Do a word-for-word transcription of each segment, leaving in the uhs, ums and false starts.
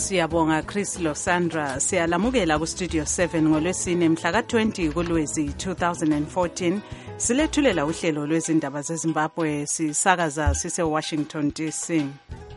Siyabonga Chris Losandra. Siyalamukela ku Studio seven ngolwesine mhla ka twenty kuLwezi two thousand fourteen. Silethulela uhlelo lwezindaba zeZimbabwe sisakaza sise Washington D C.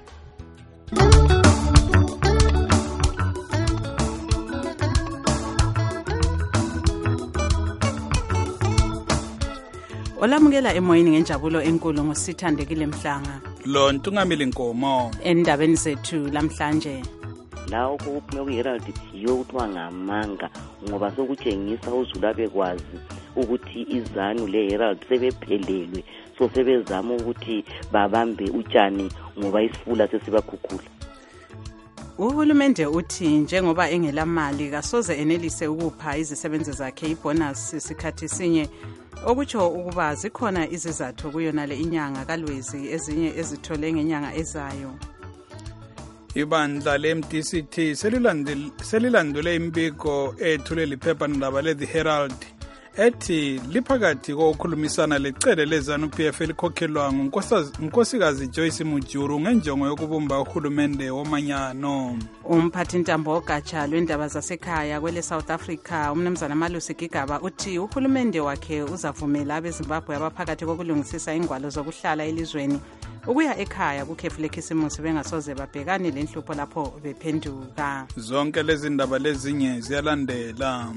Olamukela emoyeni ngenjabulo enkulu ngosithandekile Mhlanga. Lo ntungamile Nkomo. Endabeni zethu lamhlanje. Lawo kuphume ku-Herald thiyo kuthiwa ngamanga ngoba sokutshengisa uZulu abekwazi ukuthi izanu le-Herald sebephelelwe, so sebezama ukuthi babambe utshani ngoba isifula sesibakhukhula. Uhulumende uthi njengoba engelamali kasoze enelise ukupha izisebenzi zakhe ibonus isikhathi sinye, okutsho ukuba zikhona izizathu kuyona le inyanga kaLwezi ezinye ezithole ngenyanga ezayo. Ibandla le-M D C T selilandule imbiko ethule liphephandaba le-The Herald ethi liphakathi kokukhulumisana lecele lezanu P F elikhokhelwa ngunkosikazi Joyce Mujuru ngenjongo yokubumba uhulumende womanyano. Umphathintambo wogatsha lwendaba zasekhaya kwele South Africa umnumzana Malusi Gigaba uthi uhulumende wakhe uzavumela abeZimbabwe abaphakathi kokulungisisa ingwalo zokuhlala elizweni ukuya ekhaya kukhefule khisimusi bengasoze babhekane lenhlupho lapho bephenduka. Zonke lezi ndaba lezinye ziyalandela.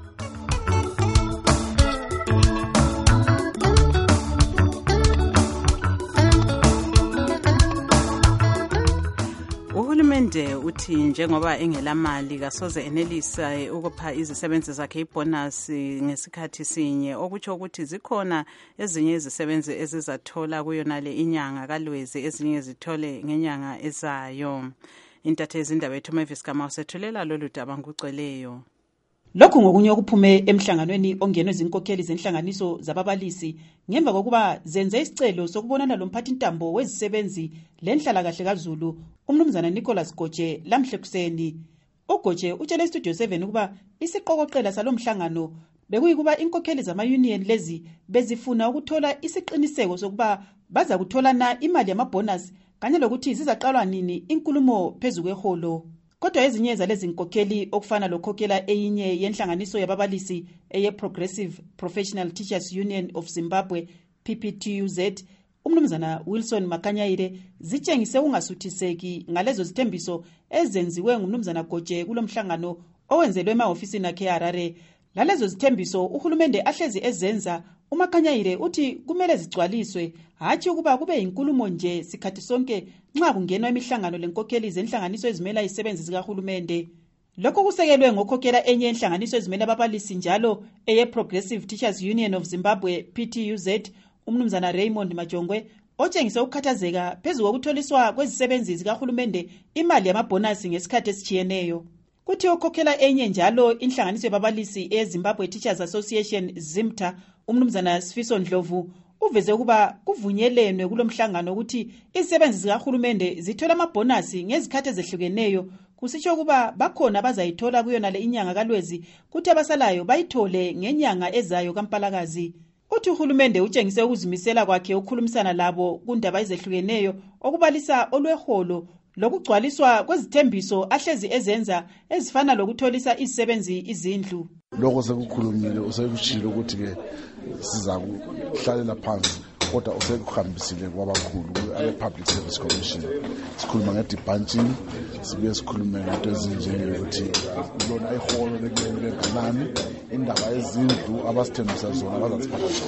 Uhulumende uthi njengoba engelamali kasoze enelisa ukupha izisebenzi zakhe ibonus ngesikhathi sinye, okutsho ukuthi zikhona ezinye izisebenzi ezizathola kuyona le inyanga kaLwezi ezinye zithole ngenyanga ezayo. Intatheli indaba ethu Mavis Kama usethulela lolu daba ngugcweleyo. Lokhu ngokunye okuphume emhlanganweni ongenwe izinkokheli zenhlanganiso zababalisi ngemva kokuba zenze isicelo sokubonana lomphathintambo wezisebenzi lenhlala kahle kaZulu umnumzana Nicholas Goje lamhle kuseni. uGoje utshele iStudio seven ukuba isiqokoqela salomhlangano bekuyikuba inkokheli zama-union lezi bezifuna ukuthola isiqiniseko sokuba baza kuthola na imali yamabonus kanye lokuthi zizaqalwa nini inkulumo phezu kweholo. Kodwa ezinye zalezi nkokheli okufana lokhokhela eyinye yenhlanganiso yababalisi eye Progressive Professional Teachers Union of Zimbabwe P P T U Z umnumzana Wilson Makanyayire zitshengise ungasuthiseki ngalezo zithembiso ezenziwe ngumnumzana Goje kulomhlangano owenzelwe emaofisini akhe eHarare. Lalezo zithembiso uhulumende ahlezi ezenza uMakanyayire uthi kumele zigcwaliswe, hathi ukuba kube inkulumo nje sikhathi sonke nxa kungenwa imihlangano lenkokheli zenhlanganiso ezimela izisebenzi zikahulumende. Lokho kusekelwe ngokhokhela enye inhlanganiso ezimela ababalisi njalo eye Progressive Teachers Union of Zimbabwe P T U Z umnumzana Raymond Majongwe otshengise ukukhathazeka phezu kokutholiswa kwezisebenzi zikahulumende imali yamabhonasi ngesikhathi esijiyeneyo. Kuthi ukhokhela enye njalo inhlanganiso yababalisi eZimbabwe Teachers Association ZIMTA umnumzana Sifiso Ndlovu uveze ukuba kuvunyelene kulomhlangano ukuthi izisebenzi zikahulumende zithola amabhonasi ngezikhathi ezehlukeneyo, kusitsho ukuba bakhona bazayithola kuyona le inyanga kaLwezi kuthi abasalayo bayithole ngenyanga ezayo kaMpalakazi. Uthi uhulumende utshengise ukuzimisela kwakhe ukukhulumisana labo kundaba ezehlukeneyo okubalisa olweholo lokugcwaliswa kwezithembiso ahlezi ezenza ezifana lokutholisa izisebenzi izindlu. Lokho sekukhulumile usekushilo ukuthi ke siza kuhlalela phansi kodwa usekuhambisile kwabakhulu abe Public Service Commission. Sikhuluma nge-debunching, sibuye sikhulume ngento ezinjengokuthi lona iholo lekumele kanani, indaba ezindlu abasithembisa zona abazaziphatha.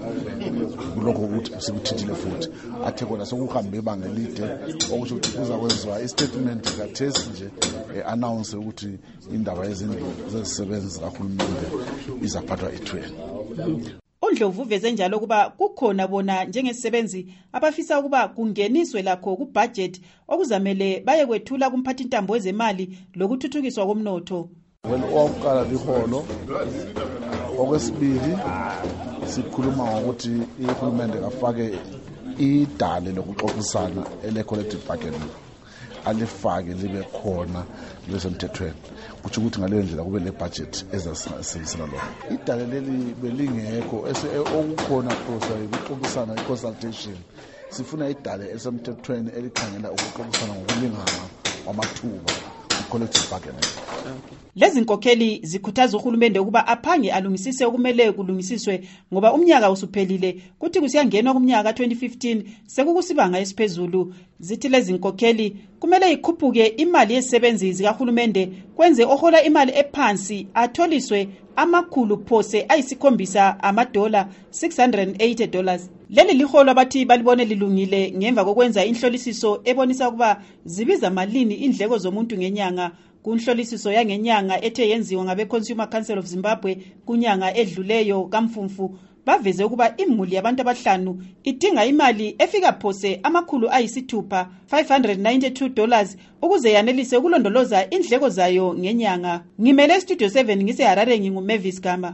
Kulokho ukuthi sikuthithile futhi athe kona sokuhambe ibanga elide okusho ukuthi kuza kwenziwa istatement kathesi nje announce ukuthi indaba ezindlu zezisebenzi zikahulumende izaphathwa ethweni. uNdlovu uveze njalo ukuba kukhona bona njengesisebenzi abafisa ukuba kungeniswe lakho kubudget okuzamele baye kwethula kumphathintambo wezemali lokuthuthukiswa komnotho. Okokuqala liholo, okwesibili sikhuluma ngokuthi ihulumende afake idale lokuxoxisana ele-collective bargaining alifake libe khona lesemthethweni, kuthi ukuthi ngaleyo ndlela kube le-budget ezasebenzisana lokho. Idale leli belingekho okukhona process yokuxoxisana i-consultation. Sifuna idale elisemthethweni elikhangela ukuxoxisana ngokulingana kwamathuba collective bargaining. Lezi nkokheli zikhuthaza uhulumende ukuba aphange alungisise okumele kulungisiswe ngoba umnyaka usuphelile kuthi kusiyangenwa kumnyaka twenty fifteen sekukusibanga esiphezulu. Zithi lezi nkokheli kumele ikhuphuke imali yezisebenzi zikahulumende kwenze ohola imali ephansi atholiswe amakhulu phose ayisikhombisa amadola six hundred eighty dollars. Leli liholo abathi balibone lilungile ngemva kokwenza inhlolisiso ebonisa ukuba zibiza malini indleko zomuntu ngenyanga. Kunhlolisiso yangenyanga ethe yenziwa ngabe Consumer Council of Zimbabwe kunyanga edluleyo kaMfumfu baveze ukuba imuli yabantu abahlanu idinga imali efika phose amakhulu ayisithupha five hundred ninety-two dollars ukuze yanelise ukulondoloza indleko zayo ngenyanga. Ngimele Studio seven ngise Harare ngingu Mavis Gama.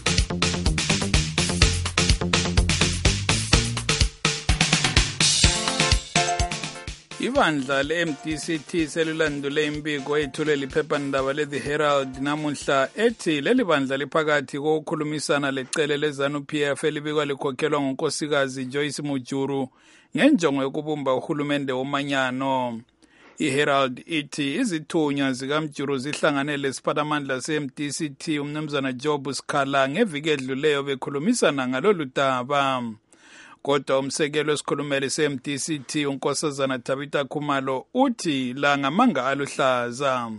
Ibandla le-M D C T selilandule imbiko eyithule liphephandaba le-The Herald namuhla ethi leli bandla liphakathi kokukhulumisana lecele le-ZANU-P F elibikwa likhokhelwa ngunkosikazi Joyce Mujuru ngenjongo yokubumba uhulumende womanyano. I-Herald ithi izithunywa zikaMjuru zihlanganele isiphathamandla se-M D C T umnumzana Job Sikhala ngeviki edluleyo bekhulumisana ngalolu daba. Kodwa umsekelo wesikhulumeli se-M D C T unkosazana Tabitha Khumalo uthi la ngamanga aluhlaza.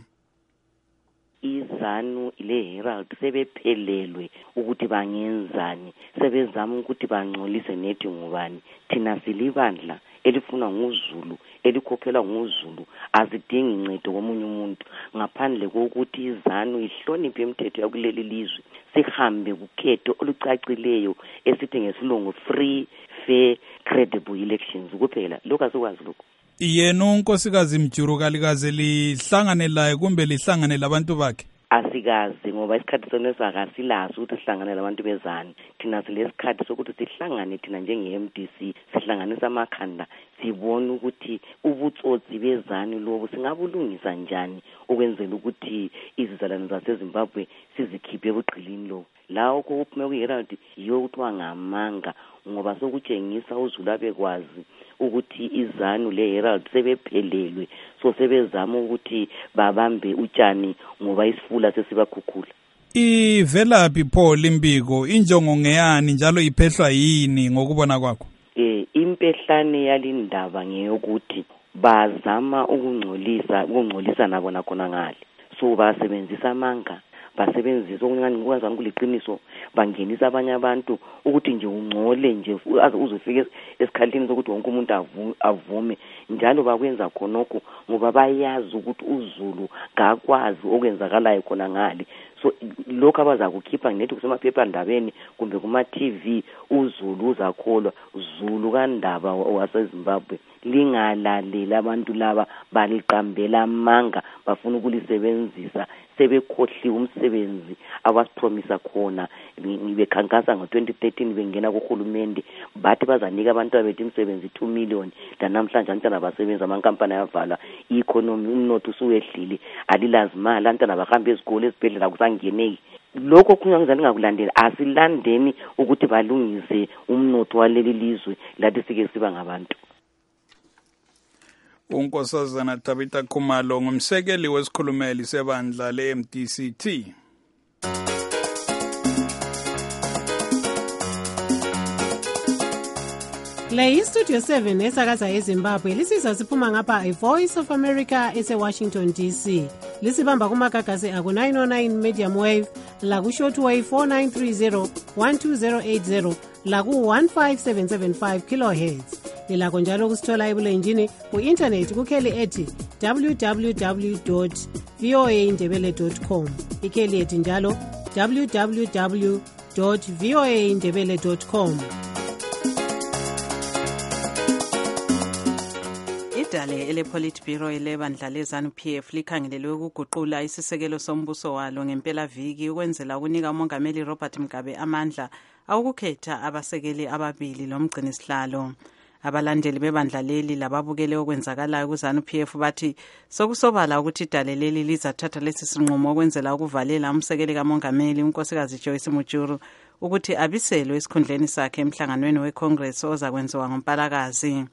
iZANU le-Herald sebephelelwe ukuthi bangenzani, sebezama ukuthi bangcolise nethi ngubani. Thina silibandla elifuna nguZulu, elikhokhelwa nguZulu, azidingi incedo komunye umuntu ngaphandle kokuthi iZANU ihloniphe imithetho yakuleli lizwe, sihambe kukhetho olucacileyo esithi ngesilungu free, fair, credible elections kuphela. Lokho asikwazi lokho. Yena unkosikazi Mjuru kalikaze lihlangane laye kumbe lihlangane labantu bakhe? Asikazi ngoba isikhathi sonesa akasilazi ukuthi sihlanganele abantu beZANU. Thina silesikhathi sokuthi sihlangane thina njenge-M D C, sihlanganisa amakhanda sibone ukuthi ubutsotsi beZANU lobo singabulungisa njani ukwenzela ukuthi izizalwane zaseZimbabwe sizikhiphe ebugqilini lobo. Lawo kuphume ku-Herald yiyo kuthiwa ngamanga ngoba sokutshengisa uZulu abekwazi ukuthi iZANU le-Herald sebephelelwe, so sebezama ukuthi babambe utshani ngoba isifula sesibakhukhula. Ivelaphi pho limbiko injongo ngeyani njalo iphehlwa yini ngokubona kwakho? Eh impehlane yalindaba ngeyokuthi bazama ukungcolisa ukungcolisa nabo nakhona ngale, so basebenzisa amanga, basebenzisa okuncane ukwenza kuliqiniso, bangenisa abanye abantu ukuthi nje ungcole nje uzofika esikhaleni sokuthi wonke umuntu avume. Njalo bakwenza khonokho ngoba bayazi ukuthi uZulu ngakwazi okwenzakalayo khona ngale. So lokho abazakukhipha nethi kusemaphephandabeni kumbe kuma-T V uZulu uzakholwa, Zulu kandaba waseZimbabwe lingalalela abantu laba baliqambela amanga bafuna ukulisebenzisa, sebekhohliwe umsebenzi abasipromisa khona bekhankasa ngo-twenty thirteen bengena kuhulumende bathi bazanika abantu abethu imisebenzi two million. Lanamhlanje abantwana abasebenzi, amankampani ayavalwa, i-economy umnotho usuwehlile, alilazi imali, abantwana bahamba ezikole ezibhedlela akusangeneki. Lokho kunyanga ngizani ngakulandela, asilandeni ukuthi balungise umnotho waleli lizwe lathi sike siba ngabantu. Unkosazana Tabitha Khumalo ngumsekeli wesikhulumeli sebandla le-M D C T. Le iStudio seven esakaza eZimbabwe lisizwa siphuma ngapha iVoice of America ese-Washington D C. Lisibamba kumagagasi aku nine oh nine medium wave, laku short wave four nine three zero one two zero eight zero, laku one five seven seven five kilohertz. Lilakho njalo kusithola ebulenjini ku-internet kukheli ethi w w w dot v o a indebele dot com, ikheli ethi njalo w w w dot v o a indebele dot com. Idale ele-Politburo elebandla le-ZANU-P F likhangelelwe ukuguqula isisekelo sombuso walo ngempela viki ukwenzela ukunika umongameli Robert Mugabe amandla awukukhetha abasekeli ababili lomgcini sihlalo. Abalandeli bebandla leli lababukele okwenzakalayo ku-ZANU-P F bathi sokusobala ukuthi idale leli lizathatha lesi sinqumo okwenzela ukuvalela umsekeli kamongameli unkosikazi Joyce Mujuru ukuthi abiselwe esikhundleni sakhe emhlanganweni weCongress ozakwenziwa ngoMpalakazi.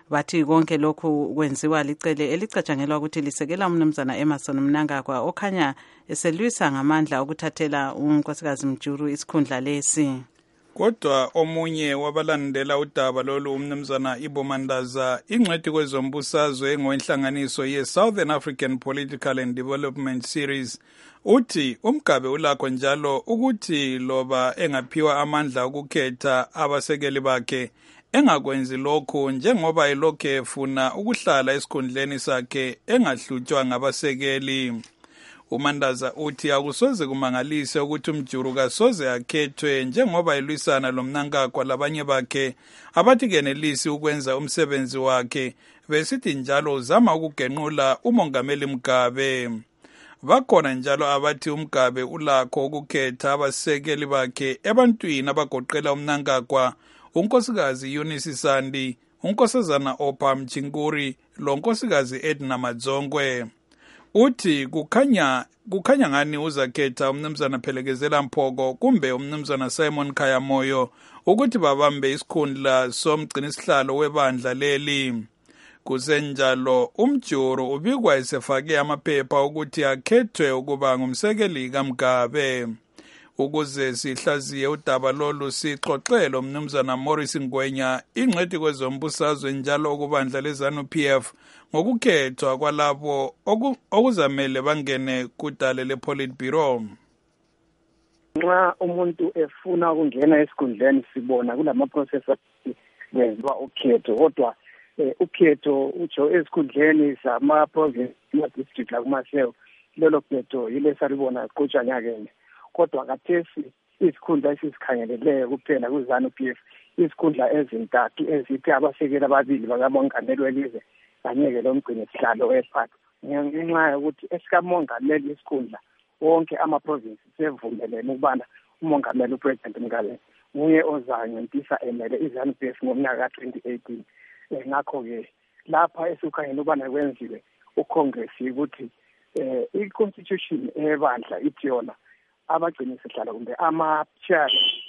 bathi konke lokhu kwenziwa licele elicatshangelwa ukuthi lisekela umnumzana Emmerson Mnangagwa okhanya eselwisa ngamandla ukuthathela unkosikazi Mjuru isikhundla lesi. Kodwa omunye wabalandela udaba lolu umnumzana Ibo Mandaza ingcwethi kwezombusazwe engwenhlanganiso ye-Southern African Political and Development Series uthi uMgabe ulakho njalo ukuthi loba engaphiwa amandla ukukhetha abasekeli bakhe engakwenzi lokhu njengoba elokhu efuna ukuhlala esikhundleni sakhe engahlutshwa ngabasekeli. uMandaza uthi akusoze kumangalise ukuthi uMjuru kasoze akhethwe njengoba elwisana loMnangagwa labanye bakhe abathi kenelisi ukwenza umsebenzi wakhe besithi njalo uzama ukugenqula uMongameli Mugabe. Bakhona njalo abathi uMgabe ulakho ukukhetha abasekeli bakhe ebantwini abagoqela uMnangagwa, unkosikazi Eunice Sandi, unkosazana Opha Mchinguri lonkosikazi Edna Madzongwe. Uthi kukhanya kukhanya ngani uzakhetha umnumzana Phelekezela Mphoko kumbe umnumzana Simon Khayamoyo ukuthi babambe isikhundla somgcinisihlalo webandla leli. Kusenjalo uMjuru ubikwa esefake amaphepha ukuthi akhethwe ukuba ngumsekeli kaMgabe. Ukuze sihlaziye udaba lolu sixoxele umnumzana Morris Ngwenya ingcwethi kwezombusazwe njalo ukubandla leZANU P F ngokukhethwa kwalabo okuzamele bangene kudale lePolitburo. Nxa umuntu efuna ukungena esikhundleni sibona kulama process wenziwa ukhetho, kodwa ukhetho ujo esikhundleni sama province ma district lakumaseo lelo khetho yile saribona qotsha nyakeni. Kodwa kathesi isikhundla esisikhangeleleyo kuphela kuZANU P F isikhundla ezintathu ezithi abasekela ababili bakamongameli welizwe kanye-ke lomgcini sihlalo wephathi. Ngenxa yokuthi esikamongameli isikhundla wonke ama-province sevumelene ukubana umongameli upresident Mugabe nguye ozanyentisa emele iZANU P F ngomnyaka ka twenty eighteen. Ngakho-ke lapha esikukhangela ukubana kwenziwe ucongress ukuthi eh i-constitution ebandla ithi yona abagcini sihlalo kumbe ama-chair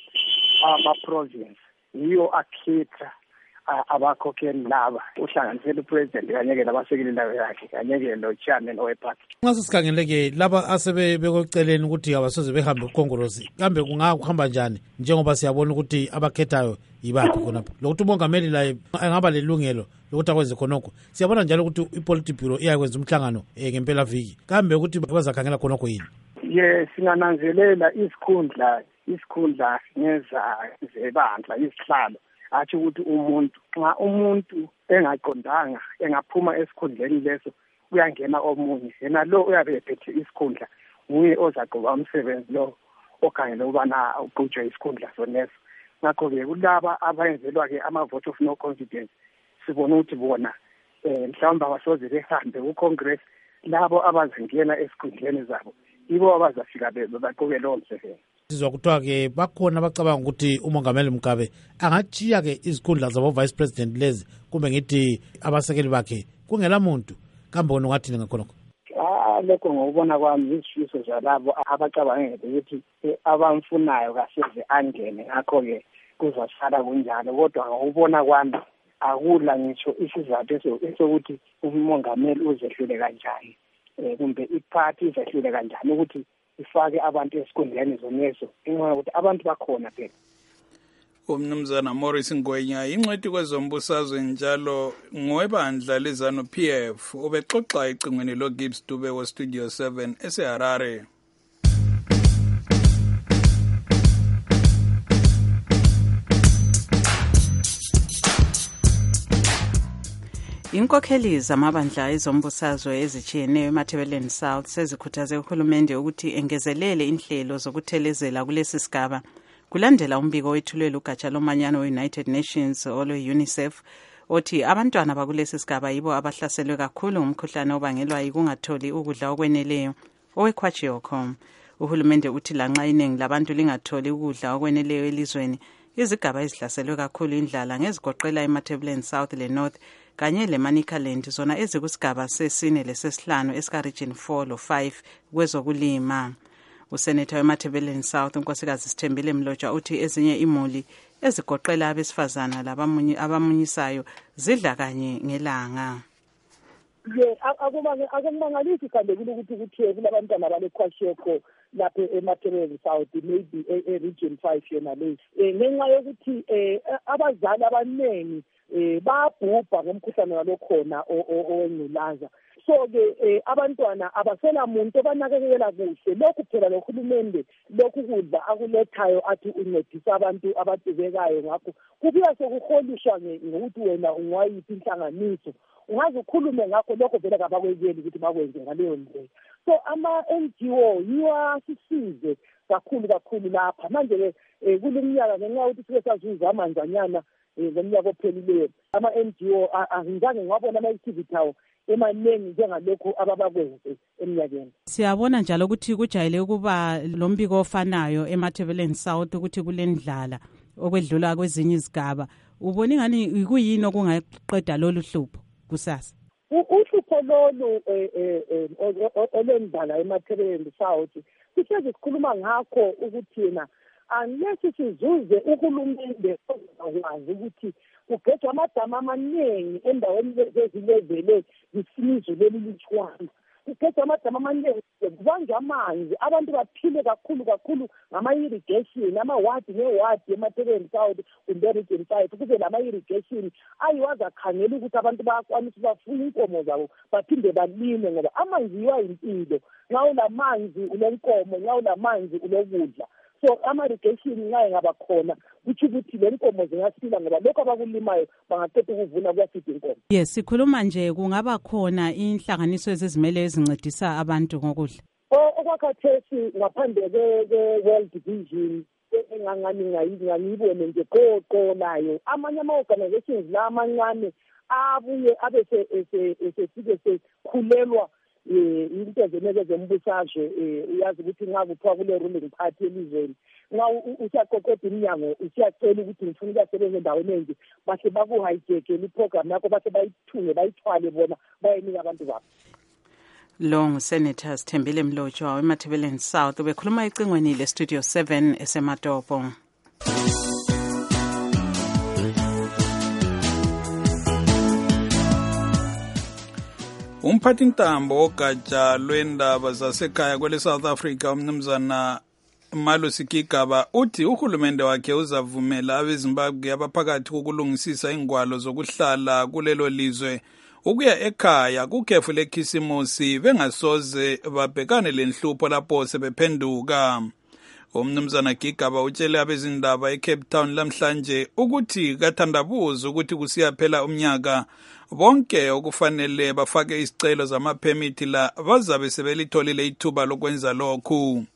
ama-province yiyo akhetha abakhokheli laba uhlanganisela upresident kanye-ke labasekeli layo yakhe kanye-ke lo-chairman owephathi. Nxa sikhangeleke laba asebe bekoceleni ukuthi abasoze behambe ukhongolose kambe kungakuhamba njani njengoba siyabona ukuthi abakhethayo yibaphi khonapho lokuthi umongameli laye angaba lelungelo lokuthi akwenze khonokho. Siyabona njalo ukuthi iPolitburo iyakwenza umhlangano ngempela viki kambe ukuthi bazakhangela khonokho yini? Ye singananzelela isikhundla isikhundla ngeza zebandla isihlalo athi ukuthi umuntu nxa umuntu engaqondanga engaphuma esikhundleni leso uyangena omunye yena lo uyabe ephethe isikhundla nguye ozaqoba umsebenzi lo okhangela ubana uqhutshwe isikhundla soneso. Ngakho-ke kulaba abayenzelwa-ke ama-vote of no confidence sibona ukuthi bona um mhlawumbe abasoze behambe ku-congress labo abazingena esikhundleni zabo ibo abazafika baqoke lowo msebenzi. Sizwa kuthiwa-ke bakhona abacabanga ukuthi umongameli Mugabe angatshiya-ke izikhundla zabo-vice president lezi kumbe ngithi abasekeli bakhe kungela muntu kambe wona ungathini ngakhonokho? Ah, lokho ngokubona kwami yisifiso zalabo abacabangela ukuthi abamfunayo kaseze angene, ngakho-ke kuzasala kunjalo. Kodwa ngokubona kwami akula ngitsho isizathu esokuthi umongameli uzehlule kanjani um kumbe iphathi izehlule kanjani ukuthi ifake abantu esikhundleni zoneso ingoba ukuthi abantu bakhona phela. Umnumzana Morris Ngwenya ingcwethi kwezombusazwe njalo ngowebandla leZANU P F ubexoxa icingweni lo Gibbs Dube wo Studio seven eseHarare. Inkokheli zamabandla ezombusazwe ezitshiyeneyo eMatabeleland South sezikhuthaze uhulumende ukuthi engezelele inhlelo zokuthelezela kulesi sigaba kulandela umbiko wethulwe ugatsha lomanyano we-United Nations olwe-UNICEF othi abantwana bakulesi sigaba yibo abahlaselwe kakhulu ngumkhuhlane obangelwa yikungatholi ukudla okweneleyo owekwashiorkor. Uhulumende uthi lanxa iningi labantu lingatholi ukudla okweneleyo elizweni, izigaba ezihlaselwe kakhulu indlala ngezigoqela eMatabeleland South le North kanye leManicaland zona ezikusigaba sesine lesesihlanu esika region four lo five kwezokulima. usenetha weMatabeleland South unkosikazi Sithembile Mlotshwa uthi ezinye imuli ezigoqela abesifazana labamunyi abamunyisayo zidla kanye ngelanga. Ye akumangalisi kandekile ukuthi kuthiwe kulabantwana baleKwasheko lapha eMatabeleland South maybe e-region five yona le ngenxa yokuthi abazali abaningi babhubha ngomkhuhlane walokhona owengculaza. So ke abantwana abasela muntu abanakekela kuhle lokhu phela lokhulumende lokhu kudla akulethayo athi uncedisa abantu abatibekayo ngakho kubuya sokuholiswa ngokuthi wena ungwayiphi inhlanganiso ungaze ukhulume ngakho lokho vele kabakwenzeli ukuthi bakwenze ngaleyo ndlela. So ama N G O yiwa sisize kakhulu kakhulu lapha manje ke kuleminyaka ngenxa ukuthi sike sazuza amanzanyana ngeminyaka ophelileyo ama N G O angizange ngwabona ama-activity awo emaningi njengalokho ababakwenze eminyakeni. Siyabona njalo ukuthi kujayele ukuba lombiko ofanayo eMatabeleland South ukuthi kulendlala okwedlula kwezinye izigaba. Ubona ngani kuyini okungaqeda lolu hlupho kusasa? Uhlupho lolu olendlala eMatabeleland South sihlezi sikhuluma ngakho ukuthi yena unless sizuze uhulumende ozakwazi ukuthi kugejwa amadama amaningi endaweni ezilevele zisizwe leli lichwana. Kugejwa amadama amaningi kubanjwa amanzi abantu baphile kakhulu kakhulu ngama-irrigation amawadi ngewadi eMatabeleland South kumbe region five kube lama-irrigation ayiwazi akhangela ukuthi abantu bayakwanisa bafuye inkomo zabo baphinde balime ngoba amanzi yiwa impilo. Nxa ulamanzi ulenkomo, nxa ulamanzi ulokudla. So ama-irrigation ngaye ngaba khona kuthi ukuthi le nkomo zingasila ngoba lokho abakulimayo bangaqeda ukuvuna kuyafida inkomo. Yes, sikhuluma nje kungaba khona inhlanganiso ezizimele ezincedisa abantu ngokudla. Okwakhathesi ngaphandle kwe-World Vision engangani ngayibone nje qoqo nayo amanye ama-organizations la amancane abuye abese esefike sekhulelwa into ezeneke zembusazwe uyazi ukuthi nxa kuthiwa kule ruling party elizweni nxa usiyaqoqeda iminyango usiyacela ukuthi ngifuna ukuyasebenza endaweni enje bahle bakuhayijekele iprogram yakho bahle bayithunge bayithwale bona bayenika abantu babo. Lo nguSenator Sithembile Mlotshwa weMatabeleland South ubekhuluma ecingweni leStudio seven eseMatopo. Umphathintambo wogatsha lwendaba zasekhaya kwele South Africa umnumzana Malusi Gigaba uthi uhulumende wakhe uzavumela abeZimbabwe abaphakathi kokulungisisa ingwalo zokuhlala kulelo lizwe ukuya ekhaya kukhefu lekhisimusi bengasoze babhekane lenhlupho lapho sebephenduka. Umnumzana Gigaba utshele abezindaba eCape Town lamhlanje ukuthi kathandabuza ukuthi kusiyaphela umnyaka bonke okufanele bafake isicelo zamaphemithi la bazabe sebelitholile ithuba lokwenza lokhu.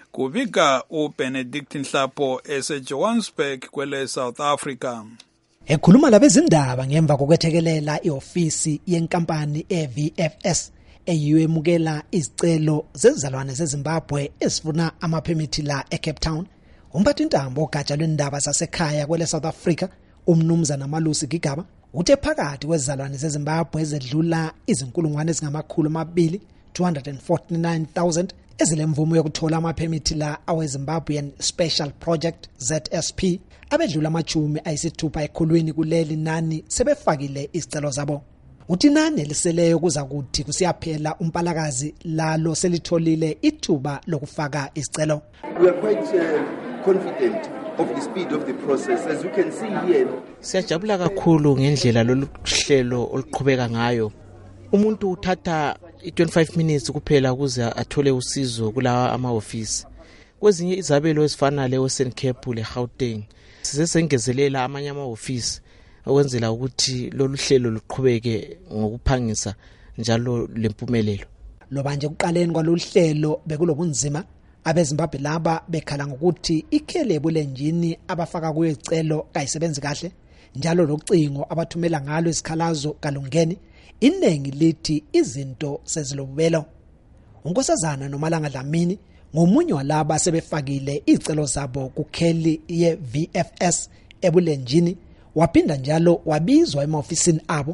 Kubika uBenedict Nhlapo eseJohannesburg kwele South Africa. Ekhuluma labezindaba ngemva kokwethekelela iofisi yenkampani e-V F S eyemukela izicelo zezizalwane zeZimbabwe esifuna amaphemithi la eCape Town, umphathintambo ogatsha lwendaba zasekhaya kwele South Africa umnumzana Malusi Gigaba uthe phakathi kwezizalwane zeZimbabwe ezedlula izinkulungwane ezingamakhulu amabili two hundred forty-nine thousand ezilemvumo yokuthola amaphemithi la aweZimbabwean Special Project Z S P abedlula amachumi ayisithupha ekhulwini kuleli nani sebefakile izicelo zabo. Uthi nani liseleyo kuza kuthi kusiyaphela umpalakazi lalo selitholile ithuba lokufaka izicelo. We are quite uh, confident of the speed of the process. As you can see here, siyajabula kakhulu ngendlela loluhlelo oluqhubeka ngayo. Umuntu uthatha twenty-five minutes kuphela ukuze athole usizo kulawa ama-office. Kwezinye izabelo ezifana le-Western Cape le-Gauteng sizesengezelela amanye ama-office okwenzela ukuthi lolu hlelo luqhubeke ngokuphangisa njalo lempumelelo. Loba nje kuqaleni kwalolu hlelo bekulobunzima abeZimbabwe laba bekhala ngokuthi ikhelebu lenjini abafaka kuyo izicelo kayisebenzi kahle njalo locingo abathumela ngalo isikhalazo kalungeni iningi lithi izinto sezilobelo. Unkosazana noMalanga Dlamini ngomunye walaba sebefakile izicelo zabo kukheli ye-V F S ebulenjini waphinda njalo wabizwa emaofisini abo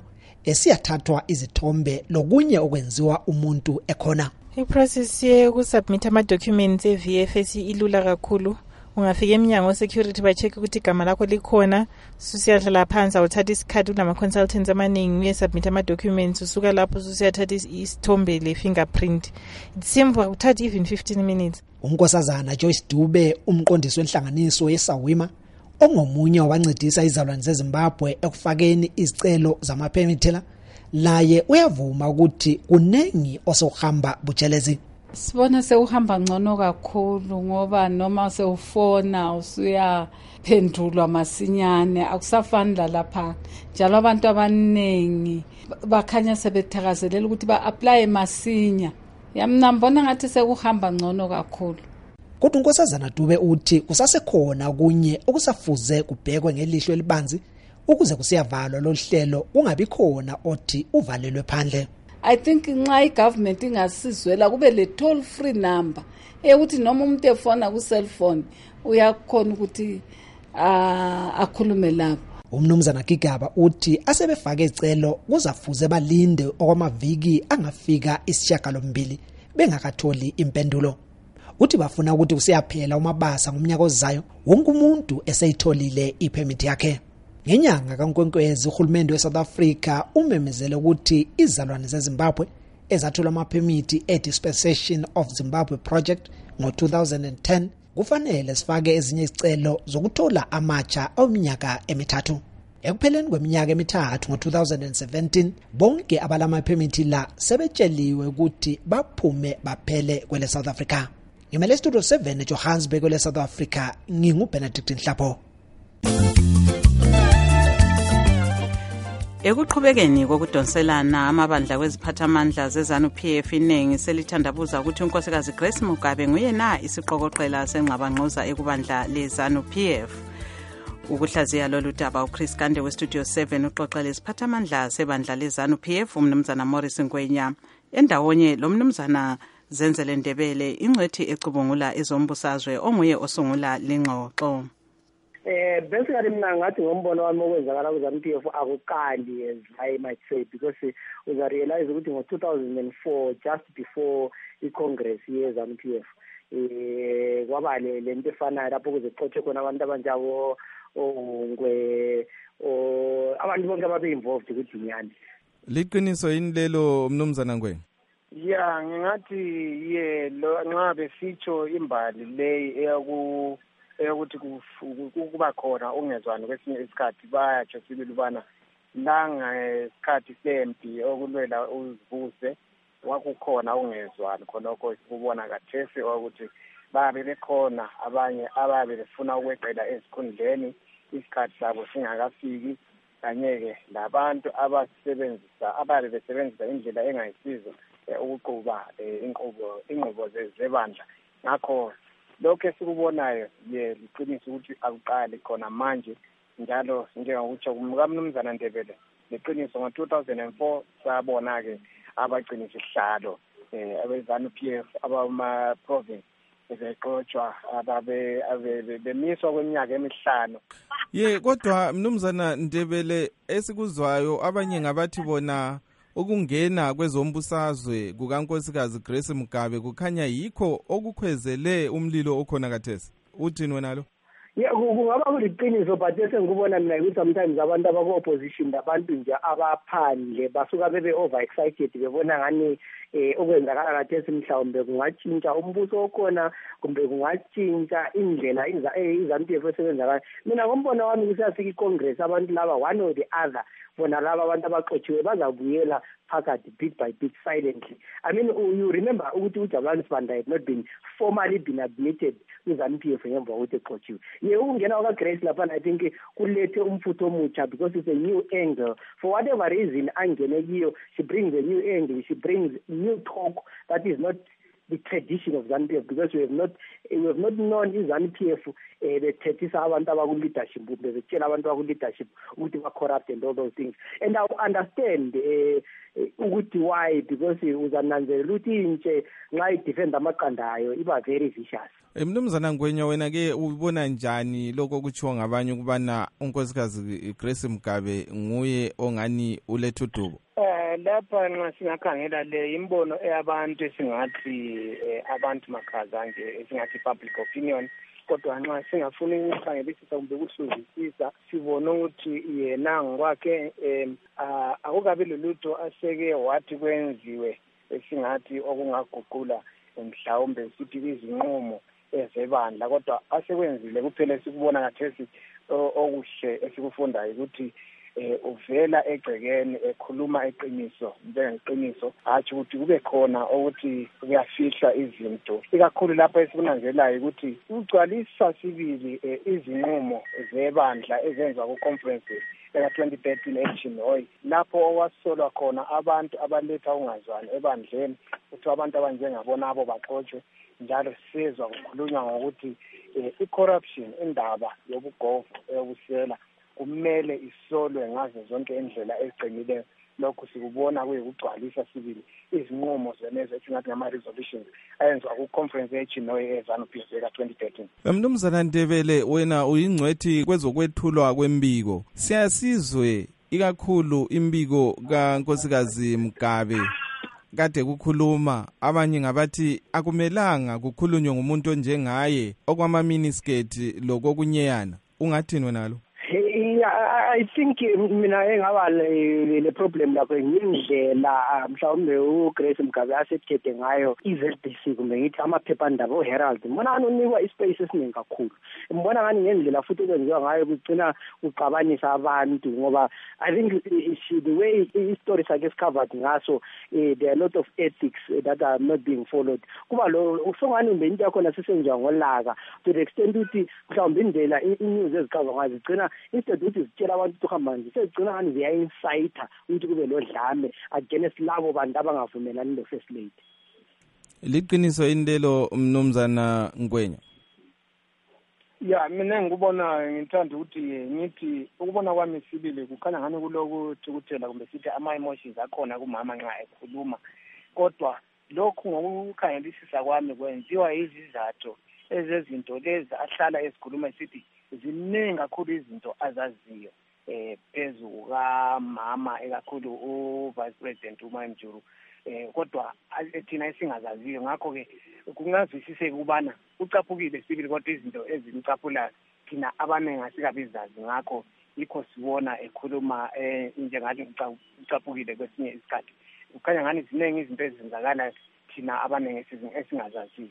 esiyathathwa izithombe lokunye okwenziwa umuntu ekhona. I-process yokusubmit ama-documents e-V F S ilula kakhulu. Ungafika eminyango security ba-check ukuthi igama lakho likhona, susiyadlala phansi, awuthatha isikhathi kulama-consultants amaningi uyesubmit ama-documents, usuka lapho susiyathatha isithombe le-fingerprint. It seems uthatha even fifteen minutes. UNkosazana Joyce Dube, umqondisi wenhlanganiso yeSawima, ongomunye wabancedisa izalwane zeZimbabwe ekufakeni izicelo zamaphemithela, laye uyavuma ukuthi kunengi osohamba bujelezi. Sibona sewuhamba ngcono kakhulu ngoba noma sewufona usuyaphendulwa masinyane, akusafani lapha. Njalo abantu abaningi bakhanya sebethakazelela ukuthi ba-apply masinya. Yamnambona ngathi sekuhamba ngcono kakhulu. Kodwa uNkosazana Dube uthi kusasekhona kunye okusafuze kubhekwe ngelihlo elibanzi ukuze kusiyavalwa lo hlelo kungabi khona othi uvalelwe phandle. I think nxa igovernment ingasizwela kube le toll free number ukuthi noma umuntu efona ku cellphone uyakhona ukuthi akhulume lapho. Umnumzana Gigaba uthi asebefake izicelo kuzafuze balinde okwamaviki angafika isishiyagalombili bengakatholi impendulo. Uthi bafuna ukuthi usiyaphela umabasa ngomnyaka ozayo wonke umuntu eseyitholile ipermit yakhe. Ngenyanga kaNkwenkwezi uhulumende weSouth Africa umemezele ukuthi izalwane zeZimbabwe ezathola amaphemiti e-Dispensation of Zimbabwe Project ngo-two thousand ten kufanele sifake ezinye izicelo zokuthola amatsha omnyaka emithathu. Ekupheleni kweminyaka emithathu ngo-two thousand seventeen bonke abalamaphemiti la sebetsheliwe ukuthi baphume baphele kwele South Africa. Ngimele Studio seven eJohannesburg kwele South Africa, nginguBenedict Nhlapo. Ekuqhubekeni kokudonselana amabandla kweziphathamandla zeZANU-P F iningi selithandabuza ukuthi unkosikazi Grace Mugabe nguye na isiqokoqela sengxabangxoza ekubandla leZANU-P F. Ukuhlaziya lolu daba uChris Kande weStudio seven uxoxele isiphathamandla sebandla leZANU-P F umnumzana Morris Ngwenya. Endawonye lo mnumzana Zenzele Ndebele ingcwethi ecubungula ezombusazwe onguye osungula lengxoxo. Eh basically mina ngathi ngombono wami okwenzakala kuZANU-P F akuqali, as I might say, because uza realize ukuthi ngo two thousand four, just before iCongress yeZANU-P F, eh kwaba le lento efanayo lapho kuzoxoxe khona abantu abanjabo ongwe o abantu bonke ababe involved kudinyane. Liqiniso yini lelo mnumzana Ngwe? Yeah, ngingathi ye lo nxa besitsho imbali leyi eyaku eyokuthi kuba khona ungezwani kwesinye isikhathi bayatsho sibili ubana la ngesikhathi sempi okulwela uzibuse wakukhona ungezwani khonokho sikubona kathesi ukuthi babe bekhona abanye ababe befuna ukweqela esikhundleni isikhathi sabo singakafiki, kanye-ke labantu abasebenzisa ababe besebenzisa indlela engayisizo ukuquba inqubo inqubo zebandla. Ngakho lokho esikubonayo ye liqinisa ukuthi akuqali khona manje, njalo njengokutsho kumnumzana Ndebele liqiniso ngo two thousand four sabona-ke abaqinisa isihlalo abeZANU-P F abama province beqotshwa ababe bemiswa kweminyaka emihlanu. Ye kodwa mnumzana Ndebele esikuzwayo abanye ngabathi bona ukungena kwezombusazwe kukankosikazi Grace Mugabe kukhanya yikho okukhwezele umlilo okhona kathesi. Uthini wena lo? Yeah, kungaba kuliqiniso, but esengikubona mina ukuthi sometimes abantu abaku-opposition labantu nje abaphandle basuka bebe overexcited bebona ngani eh okwenzakala kathesi mhlawumbe kungatshintsha umbuso okhona kumbe kungatshintsha indlela iZANU-P F esebenza ngayo. Mina ngombono wami kusafika iCongress abantu laba one or the other bona laba abantu abaxotshiwe bazabuyela phakathi bit by bit silently. I mean, you remember ukuthi uJabulani Sibanda had not been formally been admitted kwiZANU-P F ngemva kokuthi exotshiwe. Ye ungena kwaGrace lapha I think kulethe umfutho omutsha because it's a new angle. For whatever reason angene kiyo, she brings a new angle, she brings new talk that is not the tradition of ZANU-P F, because we have not we have not known iZANU-P F eh bethethisa abantu abaku leadership kumbe betshela abantu abaku leadership ukuthi ba corrupt and all those things. And I understand eh ukuthi why, because uzananzelela ukuthi intshe nxa idefend amaqandayo iba very vicious. Mnumzana Ngwenya, wena ke ubona njani lokho kutshiwo ngabanye ukubana unkosikazi Grace Mugabe nguye ongani uletha udubo? Eh lapha nxa singakhangela le imbono eyabantu esingathi abantu makhaza nje esingathi public opinion, kodwa nxa singafuni ukukhangelisisa kumbe ukuhluzisisa sibone ukuthi yena ngokwakhe em akukabi lolutho aseke wathi kwenziwe esingathi okungaguqula mhlawumbe sithi izinqumo ezebandla, kodwa asekwenzile kuphela sikubona kathesi okuhle esikufunda ukuthi uvela egcekeni ekhuluma eqiniso njengeqiniso, hatshi ukuthi kube khona ukuthi kuyafihla izinto, ikakhulu lapho esikunanzelayo ukuthi ugcwalisa sibili izinqumo zebandla ezenziwa ku-conference eka twenty thirteen eChinoyi, lapho okwasolwa khona abantu abaletha ungazwani ebandleni ukuthi abantu abanjengabona abo baxotshwe, njalo sizwa kukhulunywa ngokuthi i-corruption, indaba yobugovu eyobusela kumele isolwe ngazo zonke indlela eziqinileyo. Lokhu sikubona kuyikugcwalisa sibili izinqumo zenezo esingathi ngama-resolutions ayenziwa ku-conference eChinoyi eZANU-P F eka twenty thirteen. Mnumzana Ndebele, wena uyingcwethi kwezokwethulwa kwembiko. Siyasizwe ikakhulu imbiko kankosikazi Mugabe kade kukhuluma abanye ngabathi akumelanga kukhulunywe ngumuntu onjengaye okwamaminisketi lokokunyeyana. Ungathini wena lo? I think mina engaba le problem lapho ngindlela mhlawumbe uGrace Mugabe asethethe ngayo i-Z B C kumbe ngithi amaphephandaba o-Herald. Mbona unikwa ispace esiningi kakhulu. Mbona ngani ngendlela futhi okwenziwa ngayo kugcina uqabanisa abantu, ngoba I think the way i-story sakhe is-covered ngaso there are a lot of ethics that are not being followed. Kuba lo usongani mbe into yakhona sisenziwa ngolaka to the extent ukuthi mhlawumbe indlela i-news ezikhaza ngazo zigcina instead ukuthi zitshela abantu ukuhamba nje sezigcina ngani ziya-inciter ukuthi kube lodlame against labo bantu abangavumelani lo-first lady. Liqiniso indelo Mnumzana Ngwenya? Ya mina ngikubona ngithanda ukuthi ngithi ukubona kwami sibili kukhanya ngani kuloku thukuthela kumbe sithi ama-emotions akhona kumama nxa ekhuluma, kodwa lokhu ngokukhangelisisa kwami kwenziwa izizathu ezezinto lezi ahlala ezikhuluma esithi ziningi kakhulu izinto azaziyo eh phezu kukamama ekakhulu u-Vice President uManjuru, eh kodwa thina esingazaziyo. Ngakho-ke kungazwisiseka ukubana ucaphukile sibili, kodwa izinto ezimcaphulayo thina abaningi asikabizazi. Ngakho yikho sibona ekhuluma eh njengathi ucaphukile kwesinye isikhathi. Kukhanya ngani ziningi izinto ezenzakala thina abaningi esingazaziyo.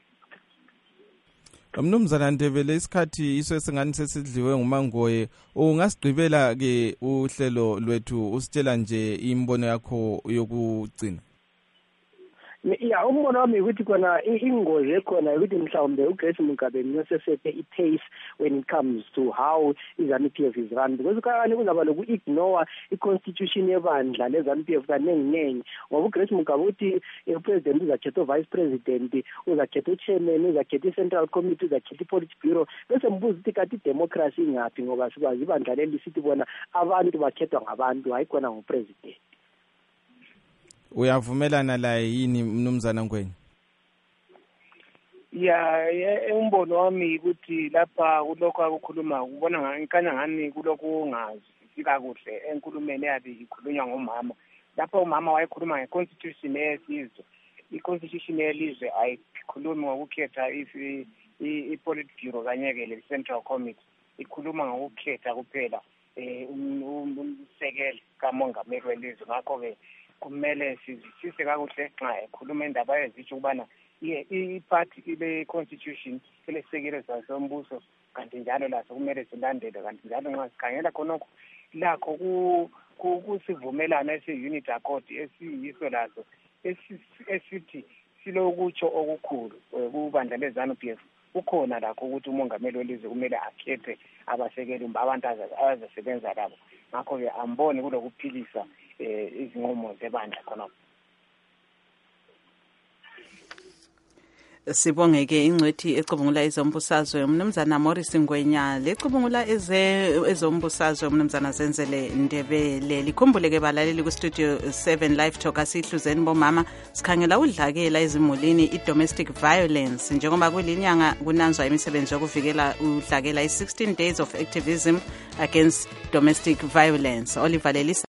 Mnumzana Ndebele, isikhathi iso esingani sesidliwe nguMangoye, ungasigqibela ke uhlelo lwethu usitshela nje imbono yakho yokugcina? Ya umbono wami ukuthi khona ingozi ekhona ukuthi mhlawumbe uGrace Mugabe ngiyosesethe i-pace when it comes to how iZANU-P F is run, because kanye kuzaba loku-ignore i-constitution yebandla leZANU-P F kaningi-ningi, ngoba uGrace Mugabe uthi upresident uzakhetha uvice president, uzakhetha uchairman, uzakhetha i-central committee, uzakhetha i-police bureau, bese mbuza ukuthi kanti idemocracy ingaphi, ngoba sikwazi ibandla leli sithi bona abantu bakhethwa ngabantu hayi khona ngupresident. Uyavumelana laye yini Mnumzana Ngwenya? Ya umbono wami ukuthi lapha kulokho akukhuluma ubona ngikanya ngani kulokho ungazi kakuhle enkulumeni yabi ikhulunywa ngomama. Lapha umama wayekhuluma ngeconstitution yesizwe, i-constitution yelizwe ayikhulumi ngokukhetha i-police bureau kanye ke le central committee, ikhuluma ngokukhetha kuphela eh umsekeli kamongameli welizwe. Ngakho-ke kumele sizwisise kakuhle nxa ekhuluma indaba ezitsho ukubana i-party le-constitution elesekelo zasombuso kanti njalo laso kumele silandele, kanti njalo nxa sikhangela khonokho lakho kusivumelano esi-unit accord esiyiso laso esithi silokutsho okukhulu kubandla leZANU-P F. Ukhona lakho ukuthi umongameli welizwe kumele akhethe abasekeli kumbe abantu abazasebenza labo. Ngakho-ke amboni kulokuphilisa izinqumo zebandla khonapho. Sibongeke ingcwethi ecubungula ezombusazwe umnumzana Morris Ngwenya lecubungula eze ezombusazwe umnumzana Zenzele Ndebele. Likhumbuleke balaleli ku studio seven live talk asihluzeni bomama sikhangela udlakela ezimulini i-domestic violence njengoba kulinyanga kunanzwa imisebenzi yokuvikela udlakela i-sixteen days of activism against domestic violence. Oliver Lelisa